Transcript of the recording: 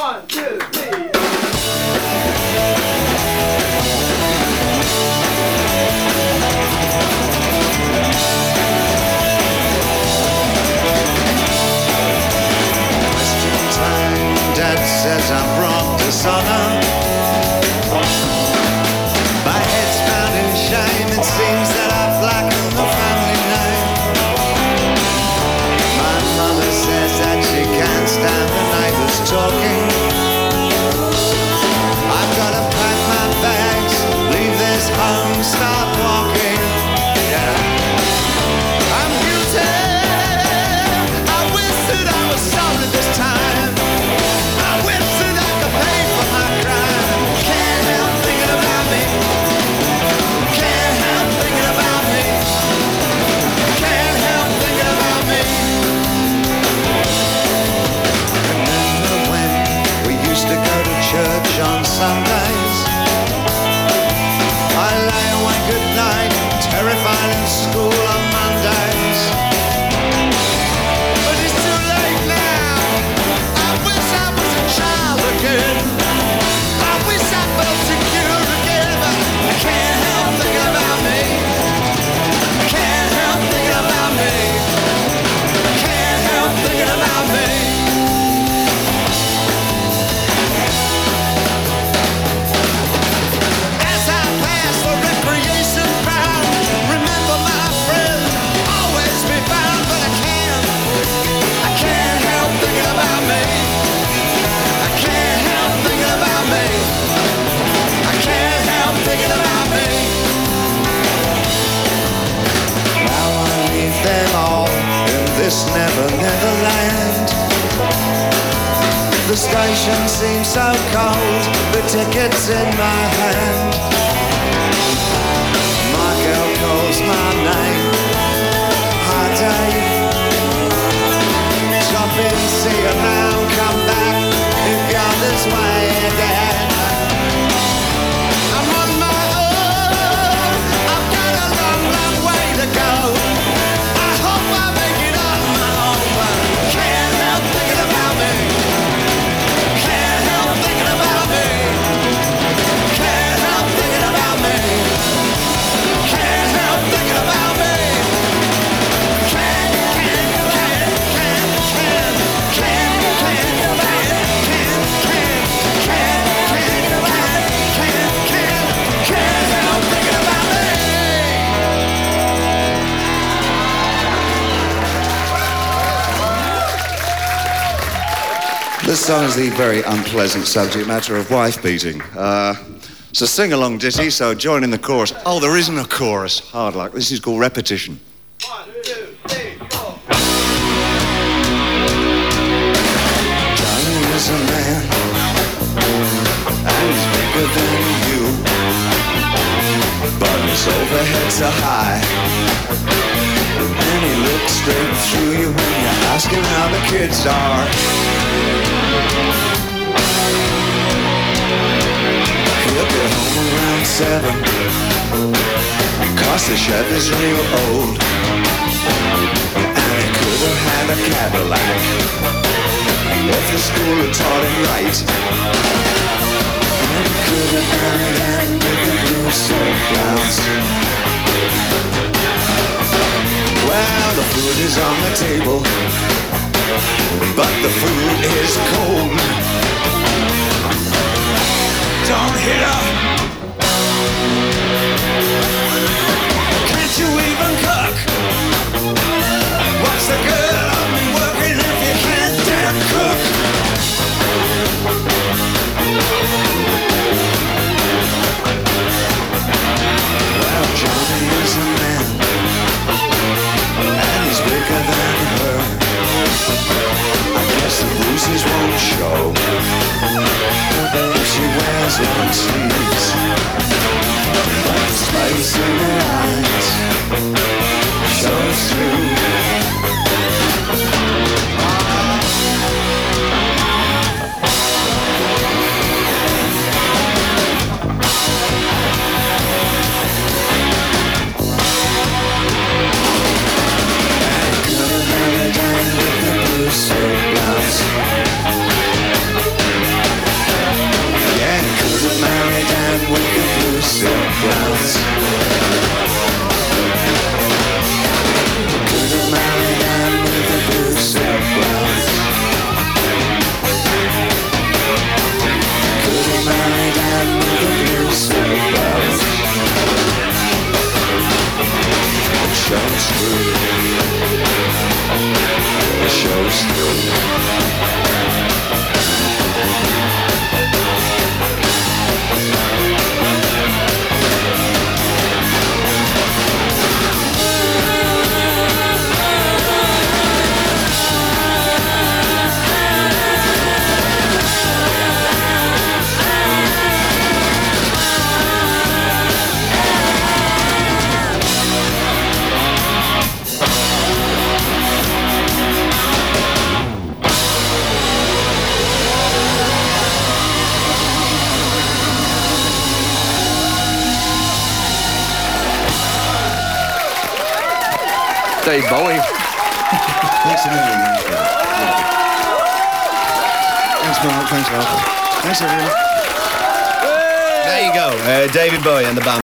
1, 2, 3. Dad says I'm brought dishonor. My head's bound in shame. It seems that I've blackened the family name. My mother says that she can't stand the neighbors talking. I've gotta pack my bags, leave this home, start walking. Yeah. I'm guilty. I wish that I was sorry this time. I wish that I could pay for my crime. Can't help thinking about me. Can't help thinking about me. Can't help thinking about me. Remember when we used to go to church on Sundays? I lay awake at night, terrified in school on Mondays. But it's too late now. I wish I was a child again. I wish I felt secure again. But I can't help thinking about me. Can't help thinking about me. Can't help thinking about me. As I pass the recreation ground, remember my friend, always be found. But I can't help thinking about me. I can't help thinking about me. I can't help thinking about me. Now I leave them all in this never land. The station seems so cold, the ticket's in my hand. My girl calls my name. Hi Dave. Stop in, see you now, come back if you're this way again. I'm on my own. I've got a long way to go. I hope I make it on my own, but can't help thinking about me. Can't help thinking about me. Can't help thinking about me. Can't help thinking about me. This song is the very unpleasant subject matter of wife beating. It's a sing-along ditty, so join in the chorus. Oh, there isn't a chorus. Hard luck. This is called repetition. 1, 2, 3, 4. Johnny is a man, and he's bigger than you, but his overheads are high, and he looks straight through you when you ask him how the kids are. He'll get home around 7, 'cause the Chevy's real old, and he could have had a Cadillac if the school had taught him right. And he could have married with the blue silk blouse. Well, the food is on the table, but the food is cold. Don't hit her. Can't you even cook? What's the good of me working if you can't damn cook? Well, Johnny is a man, and he's bigger than her. I guess the bruises won't show if she wears long sleeves, but the spice in her eyes shows through. Dave Bowie. Thanks a million. Thanks, Mark. Thanks, Mark. Thanks, everyone. There you go, David Bowie and the band.